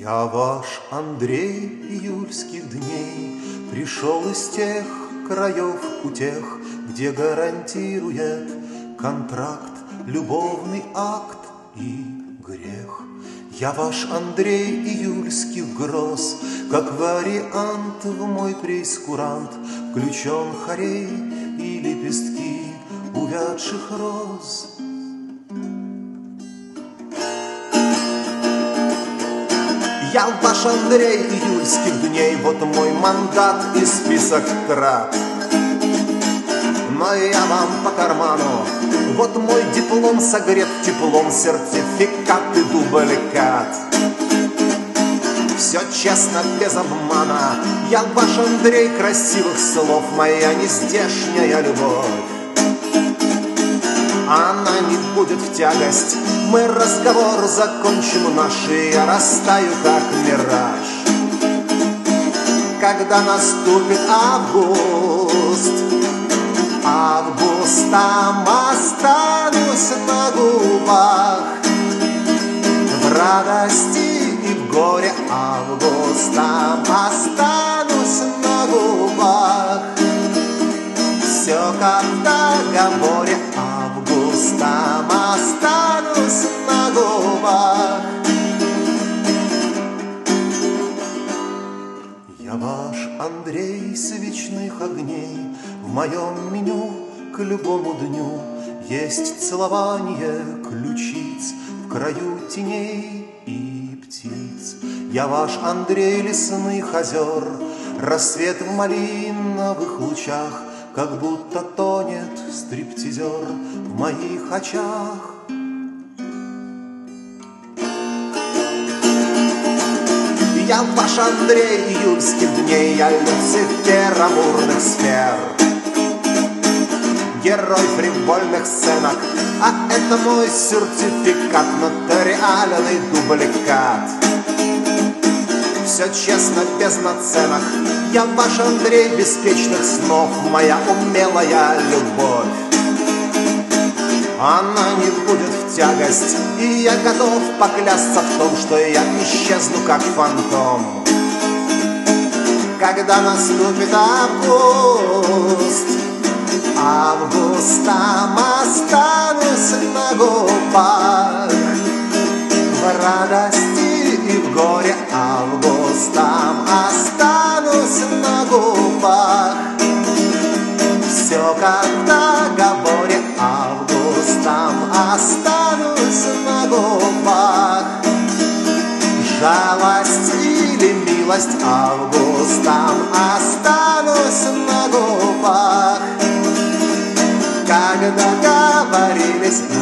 Я ваш Андрей июльских дней, пришел из тех краев у тех, где гарантирует контракт, любовный акт и грех. Я ваш Андрей июльских гроз, как вариант в мой прейскурант включен хорей и лепестки увядших роз. Я ваш Андрей июльских дней, вот мой мандат и список трат. Но я вам по карману, вот мой диплом согрет теплом, сертификат и дубликат. Все честно, без обмана, я ваш Андрей красивых слов, моя нездешняя любовь. Она не будет в тягость, мы разговор закончим наш, и я растаю, как мираж. Когда наступит август, августом останусь на губах. В радости и в горе августом останусь на губах. Все как в договоре, августом останусь на губах. Я ваш Андрей свечных огней, в моем меню к любому дню есть целование ключиц в краю теней и птиц. Я ваш Андрей лесных озер, рассвет в малиновых лучах, как будто тонет стриптизер в моих очах. Я ваш Андрей июльских дней, я Люцифер амурных сфер, герой фривольных сценок, а это мой сертификат, нотариальный дубликат. Все честно, без наценок, я ваш Андрей беспечных снов, моя умелая любовь. Она не будет в тягость, и я готов поклясться в том, что я исчезну как фантом. Когда наступит август, августом останусь на губах. В радости и в горе августом останусь на губах. Все как в договоре, августом останусь на губах. Жалость или милость, августом останусь на губах. Как договорились,